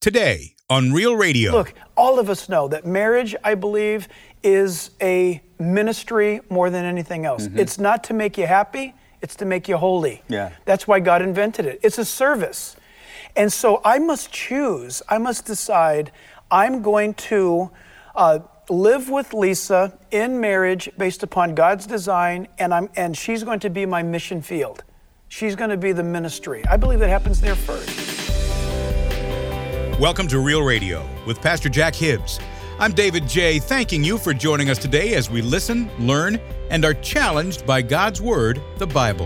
today on Real Radio. Look, all of us know that marriage, I believe, is a ministry more than anything else. Mm-hmm. It's not to make you happy, it's to make you holy. Yeah. That's why God invented it. It's a service. And so I must choose, I must decide, I'm going to live with Lisa in marriage based upon God's design, and she's going to be my mission field. She's going to be the ministry. I believe that happens there first. Welcome to Real Radio with Pastor Jack Hibbs. I'm David J., thanking you for joining us today as we listen, learn, and are challenged by God's Word, the Bible.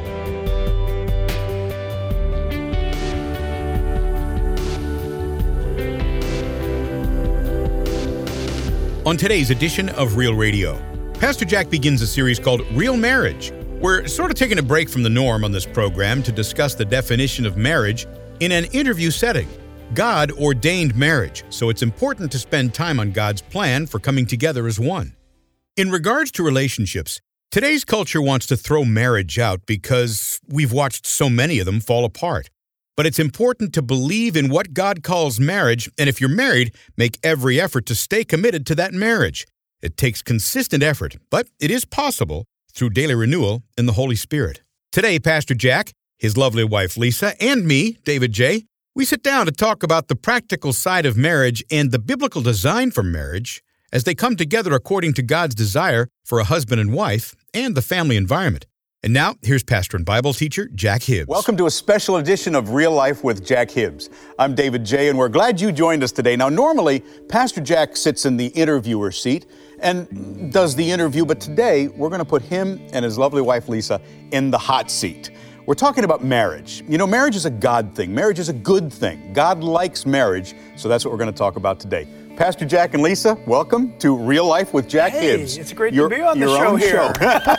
On today's edition of Real Radio, Pastor Jack begins a series called Real Marriage. We're sort of taking a break from the norm on this program to discuss the definition of marriage in an interview setting. God ordained marriage, so it's important to spend time on God's plan for coming together as one. In regards to relationships, today's culture wants to throw marriage out because we've watched so many of them fall apart. But it's important to believe in what God calls marriage, and if you're married, make every effort to stay committed to that marriage. It takes consistent effort, but it is possible through daily renewal in the Holy Spirit. Today, Pastor Jack, his lovely wife Lisa, and me, David J., we sit down to talk about the practical side of marriage and the biblical design for marriage as they come together according to God's desire for a husband and wife and the family environment. And now, here's pastor and Bible teacher Jack Hibbs. Welcome to a special edition of Real Life with Jack Hibbs. I'm David J., and we're glad you joined us today. Now, normally, Pastor Jack sits in the interviewer seat and does the interview, but today, we're going to put him and his lovely wife, Lisa, in the hot seat. We're talking about marriage. You know, marriage is a God thing. Marriage is a good thing. God likes marriage, so that's what we're going to talk about today. Pastor Jack and Lisa, welcome to Real Life with Jack Hibbs. It's great to be on the show here.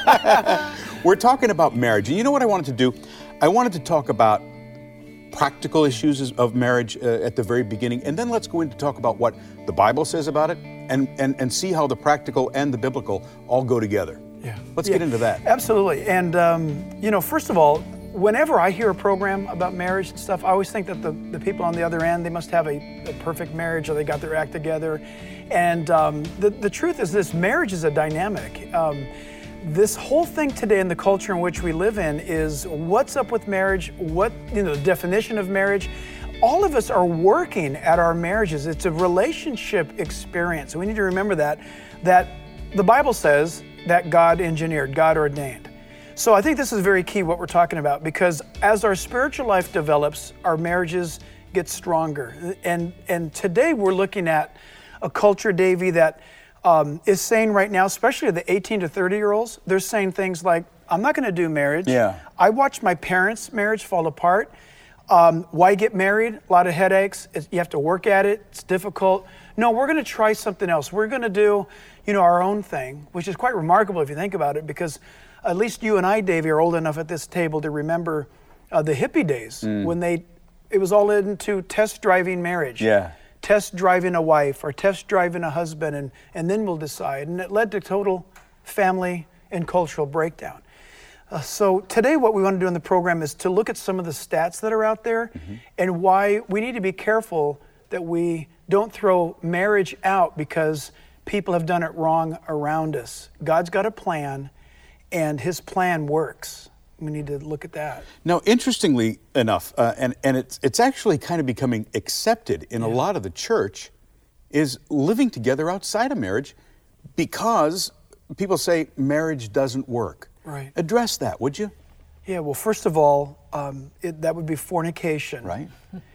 We're talking about marriage, and you know what I wanted to do? I wanted to talk about practical issues of marriage at the very beginning, and then let's go into talk about what the Bible says about it, and see how the practical and the biblical all go together. Yeah. Let's get into that. Absolutely. And, first of all, whenever I hear a program about marriage and stuff, I always think that the people on the other end, they must have a perfect marriage or they got their act together. And the truth is this, marriage is a dynamic. This whole thing today in the culture in which we live in is what's up with marriage, the definition of marriage. All of us are working at our marriages. It's a relationship experience. We need to remember that the Bible says that God engineered, God ordained. So I think this is very key what we're talking about, because as our spiritual life develops, our marriages get stronger. And today we're looking at a culture, Davey, that is saying right now, especially the 18 to 30-year-olds, they're saying things like, I'm not going to do marriage. Yeah. I watched my parents' marriage fall apart. Why get married? A lot of headaches. You have to work at it. It's difficult. No, we're going to try something else. We're going to do, our own thing, which is quite remarkable if you think about it, because at least you and I, Davey, are old enough at this table to remember the hippie days when it was all into test driving marriage. Yeah. Test driving a wife or test driving a husband, and then we'll decide. And it led to total family and cultural breakdown. So today what we want to do in the program is to look at some of the stats that are out there and why we need to be careful that we don't throw marriage out because people have done it wrong around us. God's got a plan, and his plan works. We need to look at that. Now, interestingly enough, and it's actually kind of becoming accepted in a lot of the church, is living together outside of marriage because people say marriage doesn't work. Right. Address that, would you? Yeah, well, first of all, that would be fornication. Right.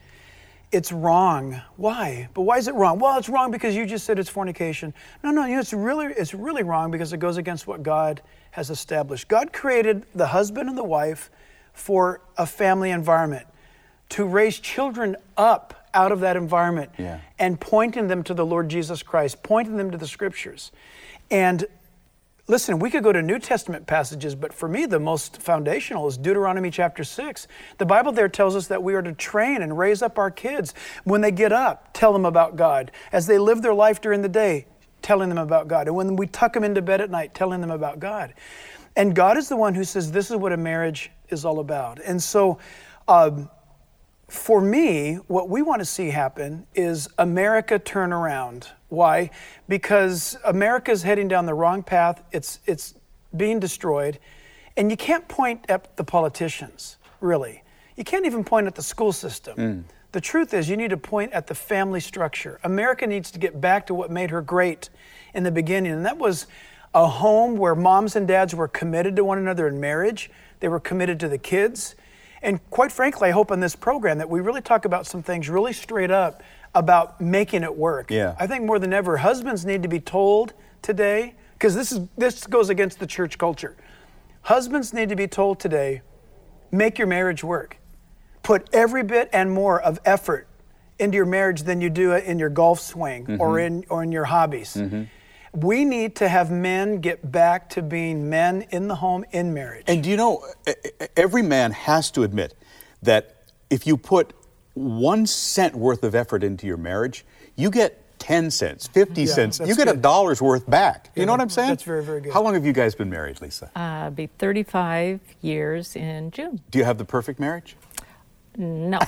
It's wrong. Why? But why is it wrong? Well, it's wrong because you just said it's fornication. No, it's really wrong because it goes against what God has established. God created the husband and the wife for a family environment, to raise children up out of that environment and pointing them to the Lord Jesus Christ, pointing them to the scriptures. And listen, we could go to New Testament passages, but for me, the most foundational is Deuteronomy chapter 6. The Bible there tells us that we are to train and raise up our kids. When they get up, tell them about God. As they live their life during the day, telling them about God. And when we tuck them into bed at night, telling them about God. And God is the one who says, this is what a marriage is all about. And so for me, what we want to see happen is America turn around. Why? Because America's heading down the wrong path. It's being destroyed. And you can't point at the politicians, really. You can't even point at the school system. The truth is, you need to point at the family structure. America needs to get back to what made her great in the beginning, and that was a home where moms and dads were committed to one another in marriage. They were committed to the kids. And quite frankly, I hope on this program that we really talk about some things really straight up about making it work. Yeah. I think more than ever, husbands need to be told today, because this goes against the church culture. Husbands need to be told today, make your marriage work. Put every bit and more of effort into your marriage than you do in your golf swing or in your hobbies. We need to have men get back to being men in the home, in marriage. And do you know, every man has to admit that if you put 1 cent worth of effort into your marriage, you get 10 cents, 50 cents. You get $1 worth back. You know what I'm saying? That's very, very good. How long have you guys been married, Lisa? Be 35 years in June. Do you have the perfect marriage? No.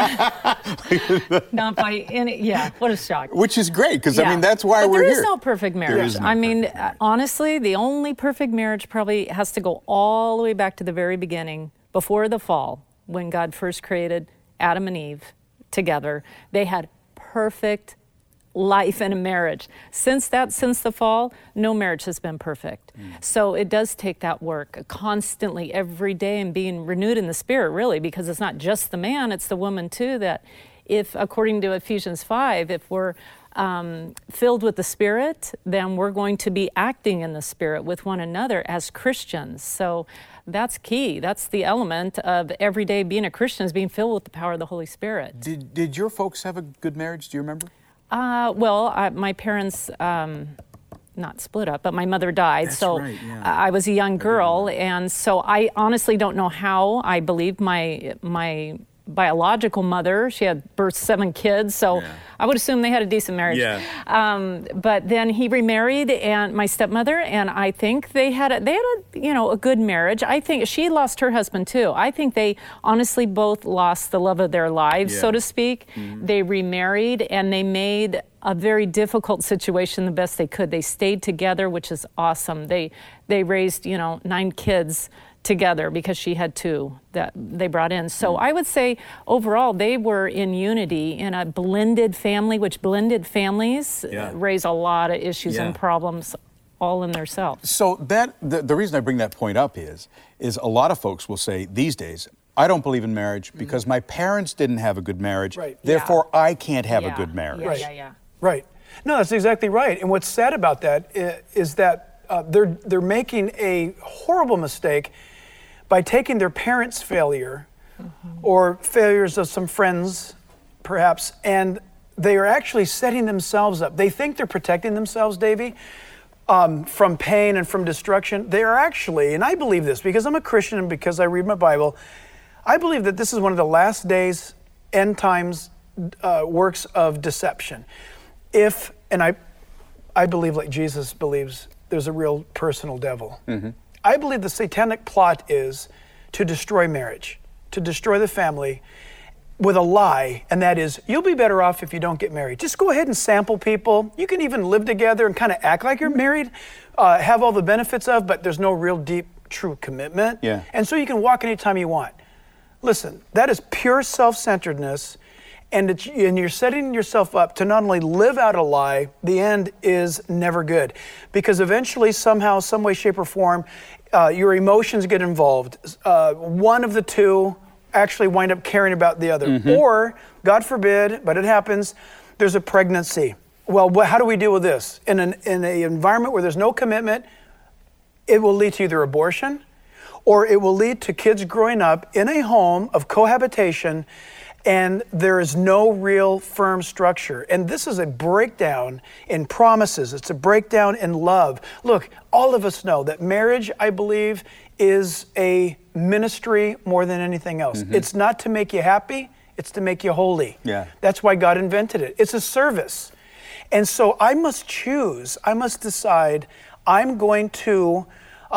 Not by any, what a shock. Which is great, because I mean, that's why we're here. There is no perfect marriage. Honestly, the only perfect marriage probably has to go all the way back to the very beginning, before the fall, when God first created Adam and Eve together. They had perfect life in a marriage. Since the fall, no marriage has been perfect. So it does take that work constantly, every day, and being renewed in the spirit, really, because it's not just the man, it's the woman too, that if, according to Ephesians 5, if we're filled with the Spirit, then we're going to be acting in the Spirit with one another as Christians. So that's key. That's the element of every day being a Christian, is being filled with the power of the Holy Spirit. Did your folks have a good marriage? Do you remember? My parents, not split up, but my mother died. That's so right, yeah. I was a young girl, and so I honestly don't know how. I believe my biological mother, she had birthed 7 kids, so I would assume they had a decent marriage. But then he remarried, and my stepmother, and I think they had a good marriage. I think she lost her husband too. I think they honestly both lost the love of their lives, so to speak. They remarried, and they made a very difficult situation the best they could. They stayed together, which is awesome. They raised 9 kids together, because she had 2 that they brought in. So I would say overall they were in unity in a blended family, which blended families raise a lot of issues and problems all in themselves. So the reason I bring that point up is a lot of folks will say these days, I don't believe in marriage because my parents didn't have a good marriage, therefore I can't have a good marriage. Right. No, that's exactly right. And what's sad about that is that they're making a horrible mistake by taking their parents' failure or failures of some friends, perhaps, and they are actually setting themselves up. They think they're protecting themselves, Davey, from pain and from destruction. They are actually, and I believe this because I'm a Christian and because I read my Bible, I believe that this is one of the last days, end times works of deception. I believe, like Jesus believes, there's a real personal devil. I believe the satanic plot is to destroy marriage, to destroy the family with a lie, and that is, you'll be better off if you don't get married. Just go ahead and sample people. You can even live together and kind of act like you're married, have all the benefits of, but there's no real deep, true commitment. And so you can walk anytime you want. Listen, that is pure self-centeredness, and you're setting yourself up to not only live out a lie, the end is never good. Because eventually, somehow, some way, shape, or form, your emotions get involved. One of the two actually wind up caring about the other. Or, God forbid, but it happens, there's a pregnancy. Well, how do we deal with this? In an environment where there's no commitment, it will lead to either abortion, or it will lead to kids growing up in a home of cohabitation, and there is no real firm structure. And this is a breakdown in promises. It's a breakdown in love. Look, all of us know that marriage, I believe, is a ministry more than anything else. It's not to make you happy, it's to make you holy. That's why God invented it. It's a service. And so I must choose, I must decide, I'm going to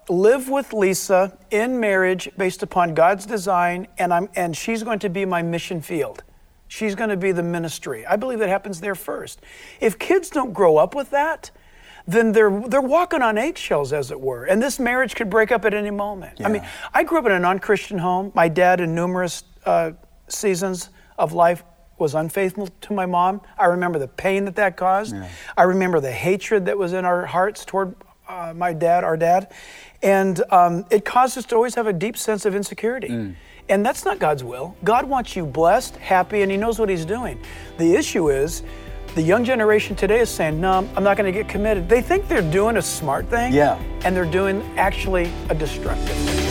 live with Lisa in marriage based upon God's design, and she's going to be my mission field. She's going to be the ministry. I believe that happens there first. If kids don't grow up with that, then they're walking on eggshells, as it were. And this marriage could break up at any moment. Yeah. I mean, I grew up in a non-Christian home. My dad, in numerous seasons of life, was unfaithful to my mom. I remember the pain that caused. Yeah. I remember the hatred that was in our hearts toward our dad. And it caused us to always have a deep sense of insecurity. And that's not God's will. God wants you blessed, happy, and He knows what He's doing. The issue is, the young generation today is saying, no, I'm not going to get committed. They think they're doing a smart thing, and they're doing actually a destructive thing.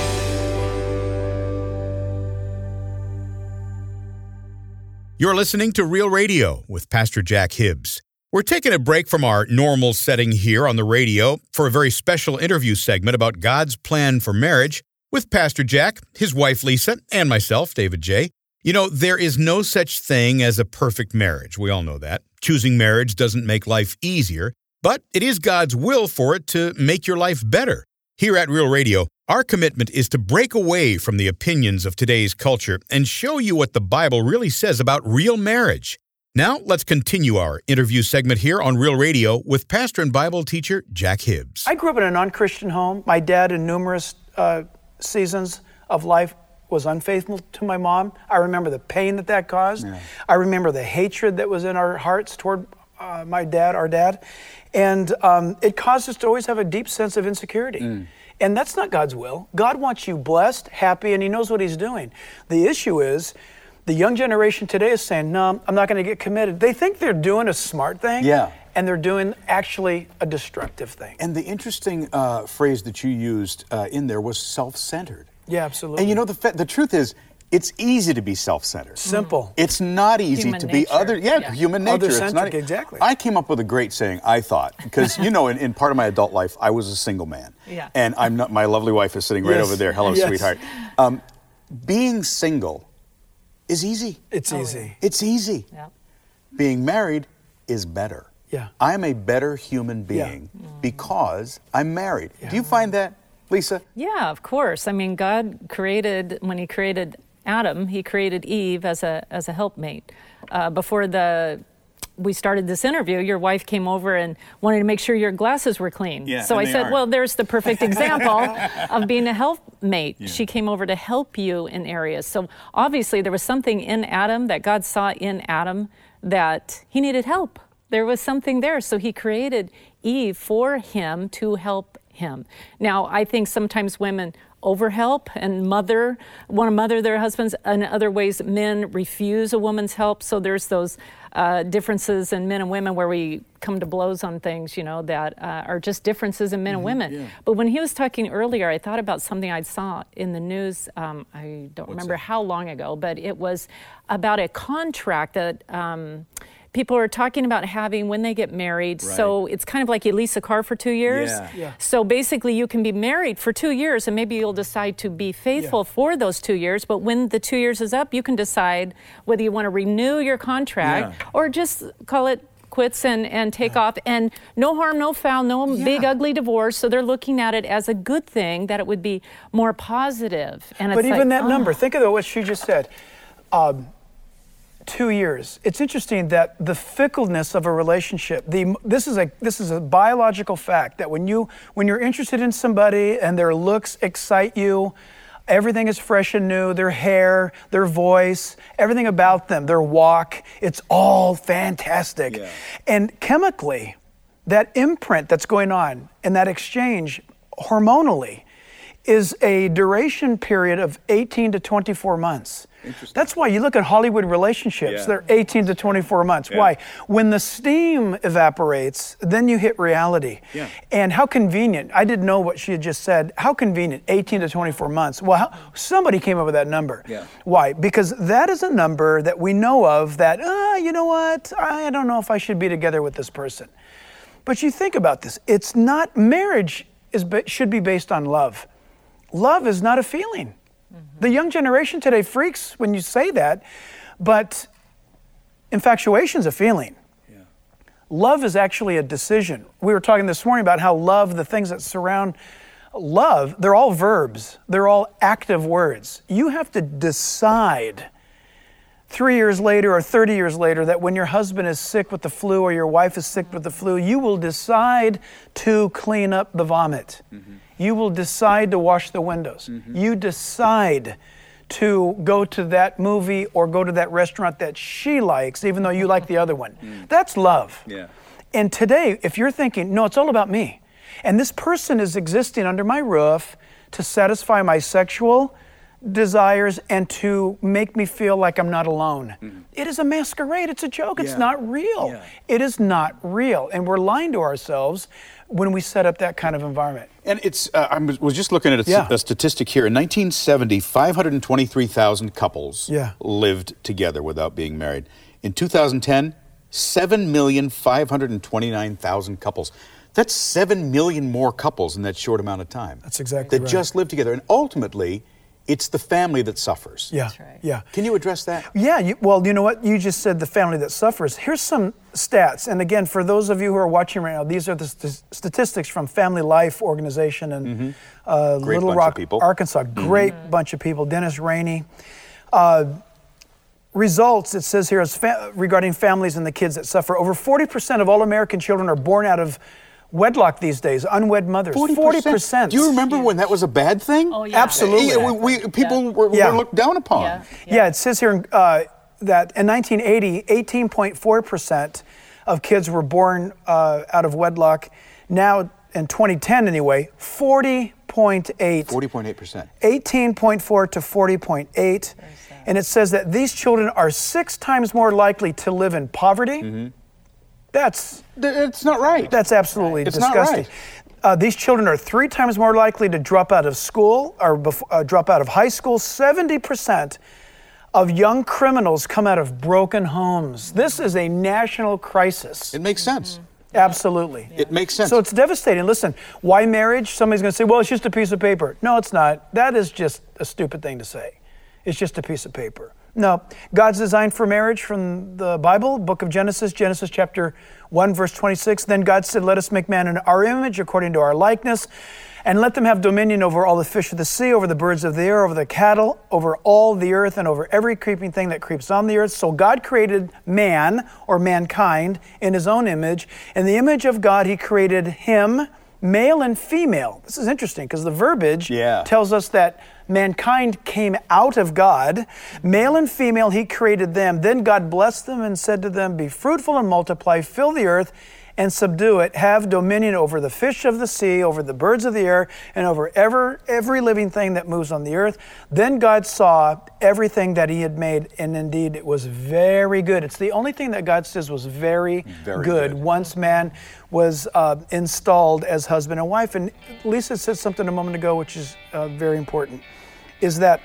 You're listening to Real Radio with Pastor Jack Hibbs. We're taking a break from our normal setting here on the radio for a very special interview segment about God's plan for marriage with Pastor Jack, his wife Lisa, and myself, David J. You know, there is no such thing as a perfect marriage. We all know that. Choosing marriage doesn't make life easier, but it is God's will for it to make your life better. Here at Real Radio, our commitment is to break away from the opinions of today's culture and show you what the Bible really says about real marriage. Now, let's continue our interview segment here on Real Radio with pastor and Bible teacher Jack Hibbs. I grew up in a non-Christian home. My dad, in numerous seasons of life, was unfaithful to my mom. I remember the pain that caused. Yeah. I remember the hatred that was in our hearts toward our dad. And it caused us to always have a deep sense of insecurity. And that's not God's will. God wants you blessed, happy, and He knows what He's doing. The issue is, the young generation today is saying, no, I'm not going to get committed. They think they're doing a smart thing, and they're doing actually a destructive thing. And the interesting phrase that you used in there was self-centered. Yeah, absolutely. And you know, the truth is, it's easy to be self-centered. Simple. It's not easy to be human nature. Other-centric, it's not, exactly. I came up with a great saying, I thought, because, you know, in part of my adult life, I was a single man. Yeah. And my lovely wife is sitting right over there. Hello, sweetheart. Being single is easy. It's easy. It's easy. Yep. Being married is better. Yeah. I'm a better human being because I'm married. Yeah. Do you find that, Lisa? Yeah, of course. I mean, God created, when He created Adam, He created Eve as a helpmate. Before we started this interview, your wife came over and wanted to make sure your glasses were clean. Yeah, so I said, well, there's the perfect example of being a helpmate. Yeah. She came over to help you in areas. So obviously there was something in Adam that God saw in Adam that he needed help. There was something there. So He created Eve for him to help him. Now, I think sometimes women overhelp and want to mother their husbands. In other ways, men refuse a woman's help. So there's those differences in men and women where we come to blows on things, you know, that are just differences in men and women. Yeah. But when he was talking earlier, I thought about something I saw in the news. I don't remember how long ago, but it was about a contract that people are talking about having when they get married. Right. So it's kind of like you lease a car for 2 years. Yeah. So basically you can be married for 2 years and maybe you'll decide to be faithful for those 2 years. But when the 2 years is up, you can decide whether you want to renew your contract or just call it quits and take off. And no harm, no foul, no big ugly divorce. So they're looking at it as a good thing, that it would be more positive. And but even that number, think of what she just said. 2 years. It's interesting that the fickleness of a relationship, this is a biological fact that when you're interested in somebody and their looks excite you, everything is fresh and new, their hair, their voice, everything about them, their walk, it's all fantastic. Yeah. And chemically, that imprint that's going on in that exchange hormonally is a duration period of 18 to 24 months. That's why you look at Hollywood relationships, they're 18 to 24 months. Why? When the steam evaporates, then you hit reality. Yeah. And how convenient, I didn't know what she had just said, how convenient, 18 to 24 months. Well, somebody came up with that number. Yeah. Why? Because that is a number that we know of that, you know what, I don't know if I should be together with this person. But you think about this, it's not, marriage should be based on love. Love is not a feeling. Mm-hmm. The young generation today freaks when you say that, but infatuation's a feeling. Yeah. Love is actually a decision. We were talking this morning about how love, the things that surround Love, they're all verbs. They're all active words. You have to decide 3 years later or 30 years later that when your husband is sick with the flu or your wife is sick with the flu, you will decide to clean up the vomit. Mm-hmm. You will decide to wash the windows. Mm-hmm. You decide to go to that movie or go to that restaurant that she likes, even though you like the other one. Mm. That's love. Yeah. And today, if you're thinking, no, it's all about me, and this person is existing under my roof to satisfy my sexual desires and to make me feel like I'm not alone. Mm-hmm. It is a masquerade. It's a joke. It's not real. Yeah. It is not real. And we're lying to ourselves when we set up that kind of environment. And it's, I was just looking at a statistic here. In 1970, 523,000 couples lived together without being married. In 2010, 7,529,000 couples. That's 7 million more couples in that short amount of time. That's exactly right. That just live together. And ultimately, it's the family that suffers. Yeah, that's right. Yeah. Can you address that? Yeah, well, you know what? You just said the family that suffers. Here's some stats. And again, for those of you who are watching right now, these are the statistics from Family Life Organization in Little Rock, Arkansas. Great bunch of people. Dennis Rainey. Results, it says here, is regarding families and the kids that suffer. Over 40% of all American children are born out of wedlock these days, unwed mothers. 40%. Do you remember when that was a bad thing? Oh, yeah. Absolutely. People were looked down upon. Yeah, it says here that in 1980, 18.4% of kids were born out of wedlock. Now, in 2010 anyway, 40.8. 40.8%. 18.4 to 40.8. And it says that these children are 6 times more likely to live in poverty. Mm-hmm. It's not right. That's absolutely disgusting. Not right. These children are 3 times more likely to drop out of school or drop out of high school. 70% of young criminals come out of broken homes. This is a national crisis. It makes sense. Mm-hmm. Absolutely. Yeah. It makes sense. So it's devastating. Listen, why marriage? Somebody's going to say, well, it's just a piece of paper. No, it's not. That is just a stupid thing to say. It's just a piece of paper. No, God's design for marriage from the Bible, book of Genesis chapter 1, verse 26. Then God said, let us make man in our image according to our likeness, and let them have dominion over all the fish of the sea, over the birds of the air, over the cattle, over all the earth, and over every creeping thing that creeps on the earth. So God created man, or mankind, in his own image. In the image of God, he created him, male and female. This is interesting because the verbiage tells us that mankind came out of God. Male and female, he created them. Then God blessed them and said to them, be fruitful and multiply, fill the earth and subdue it. Have dominion over the fish of the sea, over the birds of the air, and over every living thing that moves on the earth. Then God saw everything that he had made, and indeed it was very good. It's the only thing that God says was very good once man was installed as husband and wife. And Lisa said something a moment ago, which is very important, is that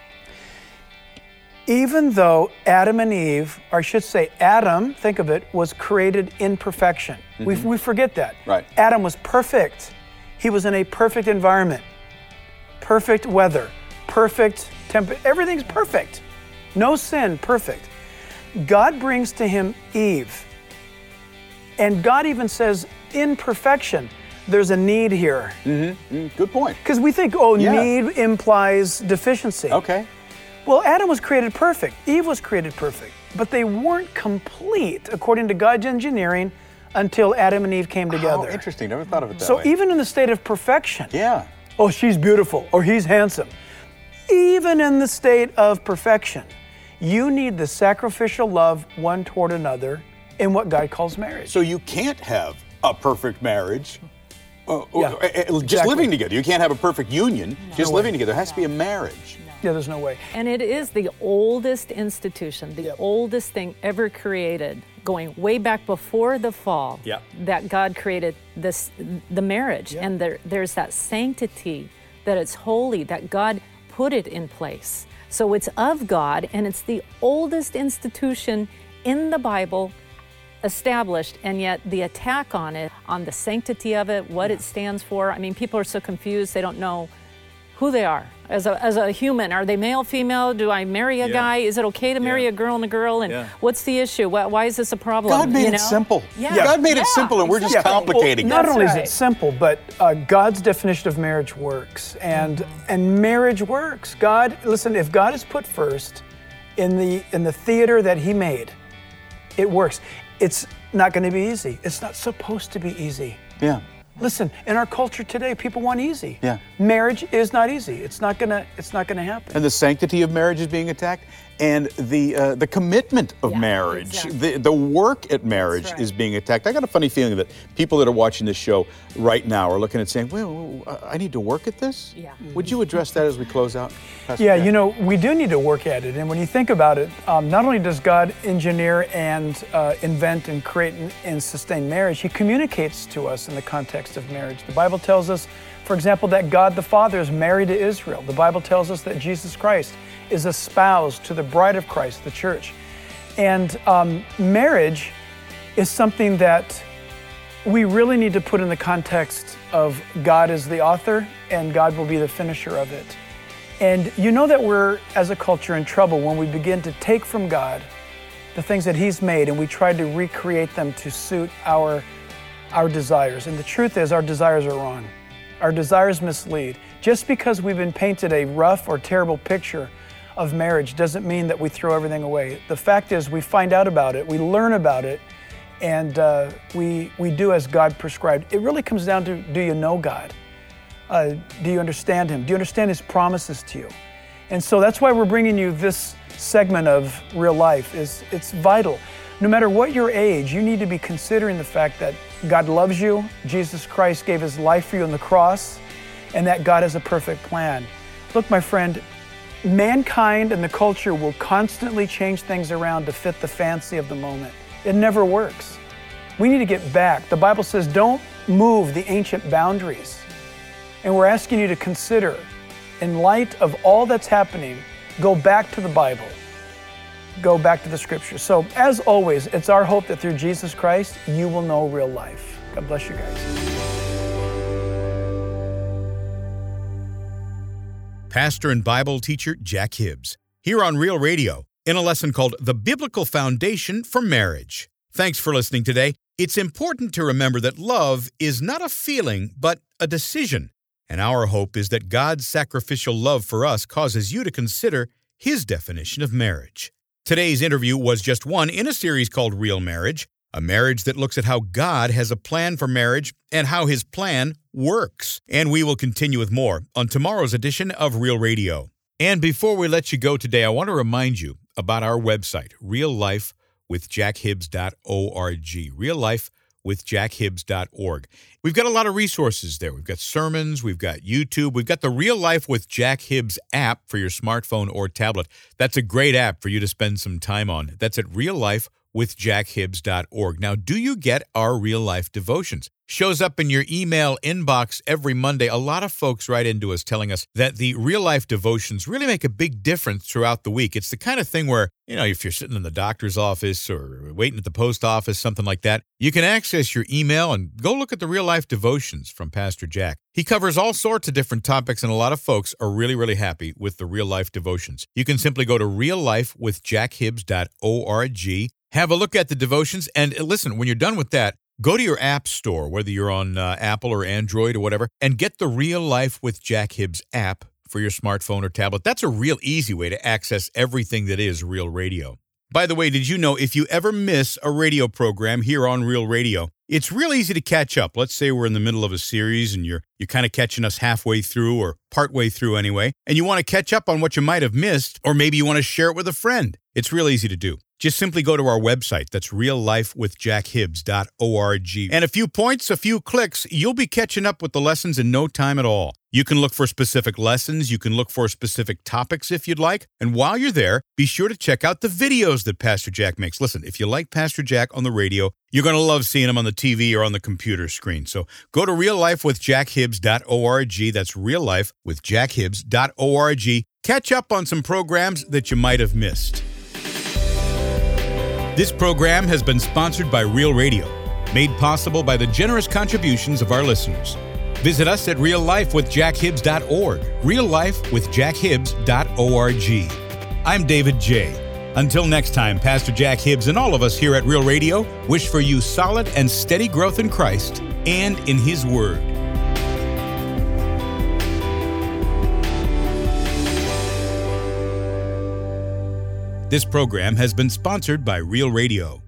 even though Adam and Eve, or I should say Adam, think of it, was created in perfection. Mm-hmm. We forget that. Right. Adam was perfect. He was in a perfect environment, perfect weather, perfect temperature, everything's perfect. No sin, perfect. God brings to him Eve. And God even says, in perfection, there's a need here. Mm-hmm. Mm-hmm. Good point. Because we think, need implies deficiency. Okay. Well, Adam was created perfect. Eve was created perfect. But they weren't complete, according to God's engineering, until Adam and Eve came together. Oh, interesting. Never thought of it that So way. even in the state of perfection, oh, she's beautiful, or he's handsome. Even in the state of perfection, you need the sacrificial love one toward another in what God calls marriage. So you can't have a perfect marriage just living together. You can't have a perfect union just living together. There has to be a marriage. Yeah, there's no way. And it is the oldest institution, the oldest thing ever created, going way back before the fall, that God created the marriage. Yeah. And there's that sanctity, that it's holy, that God put it in place. So it's of God, and it's the oldest institution in the Bible established, and yet the attack on it, on the sanctity of it, what it stands for. I mean, people are so confused, they don't know who they are as a human. Are they male, female? Do I marry a guy? Is it okay to marry a girl and a girl? And what's the issue? Why is this a problem? God made it simple. Yeah. God made it simple, and we're just complicating it. Not only is it simple, but God's definition of marriage works, and marriage works. Listen, if God is put first in the theater that He made, it works. It's not going to be easy. It's not supposed to be easy. Yeah. Listen, in our culture today, people want easy. Yeah. Marriage is not easy. It's not gonna happen. And the sanctity of marriage is being attacked, and the commitment of marriage, the work at marriage is being attacked. I got a funny feeling that people that are watching this show right now are looking at saying, well, I need to work at this? Yeah. Would you address that as we close out? Pastor Yeah, Jack? we do need to work at it. And when you think about it, not only does God engineer and invent and create and sustain marriage, He communicates to us in the context of marriage. The Bible tells us, for example, that God the Father is married to Israel. The Bible tells us that Jesus Christ is espoused to the bride of Christ, the church. And marriage is something that we really need to put in the context of God as the author and God will be the finisher of it. And you know that we're, as a culture, in trouble when we begin to take from God the things that He's made and we try to recreate them to suit our desires. And the truth is, our desires are wrong. Our desires mislead. Just because we've been painted a rough or terrible picture of marriage doesn't mean that we throw everything away. The fact is, we find out about it, we learn about it, and we do as God prescribed. It really comes down to, do you know God? Do you understand Him? Do you understand His promises to you? And so that's why we're bringing you this segment of Real Life. It's vital. No matter what your age, you need to be considering the fact that God loves you, Jesus Christ gave His life for you on the cross, and that God has a perfect plan. Look, my friend, mankind and the culture will constantly change things around to fit the fancy of the moment. It never works. We need to get back. The Bible says, don't move the ancient boundaries. And we're asking you to consider, in light of all that's happening, go back to the Bible. Go back to the Scriptures. So, as always, it's our hope that through Jesus Christ, you will know real life. God bless you guys. Pastor and Bible teacher Jack Hibbs, here on Real Radio, in a lesson called The Biblical Foundation for Marriage. Thanks for listening today. It's important to remember that love is not a feeling, but a decision. And our hope is that God's sacrificial love for us causes you to consider His definition of marriage. Today's interview was just one in a series called Real Marriage, a marriage that looks at how God has a plan for marriage and how His plan works. And we will continue with more on tomorrow's edition of Real Radio. And before we let you go today, I want to remind you about our website, reallifewithjackhibbs.org, reallifewithjackhibbs.org. We've got a lot of resources there. We've got sermons, we've got YouTube, we've got the Real Life with Jack Hibbs app for your smartphone or tablet. That's a great app for you to spend some time on. That's at reallifewithjackhibbs.org. Now, do you get our Real Life devotions? Shows up in your email inbox every Monday. A lot of folks write into us telling us that the Real Life devotions really make a big difference throughout the week. It's the kind of thing where, if you're sitting in the doctor's office or waiting at the post office, something like that, you can access your email and go look at the Real Life devotions from Pastor Jack. He covers all sorts of different topics, and a lot of folks are really, really happy with the Real Life devotions. You can simply go to reallifewithjackhibbs.org, have a look at the devotions, and listen, when you're done with that, go to your app store, whether you're on Apple or Android or whatever, and get the Real Life with Jack Hibbs app for your smartphone or tablet. That's a real easy way to access everything that is Real Radio. By the way, did you know if you ever miss a radio program here on Real Radio, it's real easy to catch up. Let's say we're in the middle of a series and you're kind of catching us halfway through or partway through anyway, and you want to catch up on what you might have missed, or maybe you want to share it with a friend. It's real easy to do. Just simply go to our website. That's reallifewithjackhibbs.org. And a few points, a few clicks, you'll be catching up with the lessons in no time at all. You can look for specific lessons. You can look for specific topics if you'd like. And while you're there, be sure to check out the videos that Pastor Jack makes. Listen, if you like Pastor Jack on the radio, you're going to love seeing him on the TV or on the computer screen. So go to reallifewithjackhibbs.org. That's reallifewithjackhibbs.org. Catch up on some programs that you might have missed. This program has been sponsored by Real Radio, made possible by the generous contributions of our listeners. Visit us at reallifewithjackhibbs.org, reallifewithjackhibbs.org. I'm David J. Until next time, Pastor Jack Hibbs and all of us here at Real Radio wish for you solid and steady growth in Christ and in His Word. This program has been sponsored by Real Radio.